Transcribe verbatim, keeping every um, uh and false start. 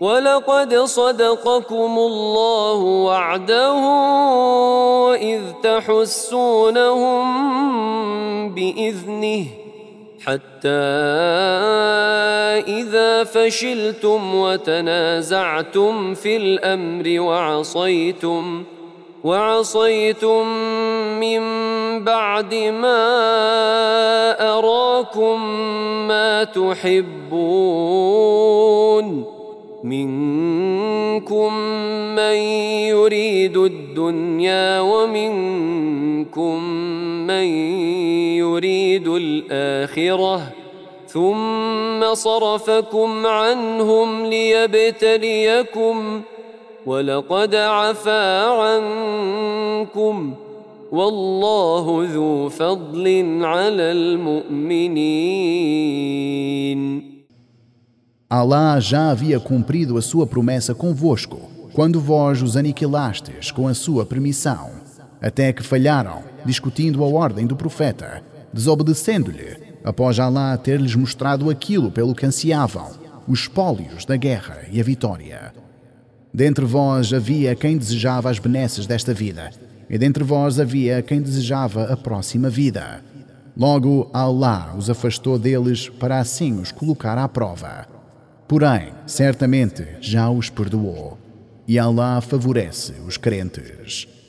ولقد صدقكم الله وعده إذ تحسونهم بإذنه حتى إذا فشلتم وتنازعتم في الأمر وعصيتم وعصيتم من بعد ما أراكم ما تحبون منكم من يريد الدنيا ومنكم من يريد الآخرة ثم صرفكم عنهم ليبتليكم ولقد عفا عنكم والله ذو فضل على المؤمنين. Alá já havia cumprido a sua promessa convosco, quando vós os aniquilastes com a sua permissão, até que falharam, discutindo a ordem do profeta, desobedecendo-lhe, após Alá ter-lhes mostrado aquilo pelo que ansiavam, os espólios da guerra e a vitória. Dentre vós havia quem desejava as benesses desta vida, e dentre vós havia quem desejava a próxima vida. Logo, Alá os afastou deles para assim os colocar à prova. Porém, certamente já os perdoou, e Alá favorece os crentes.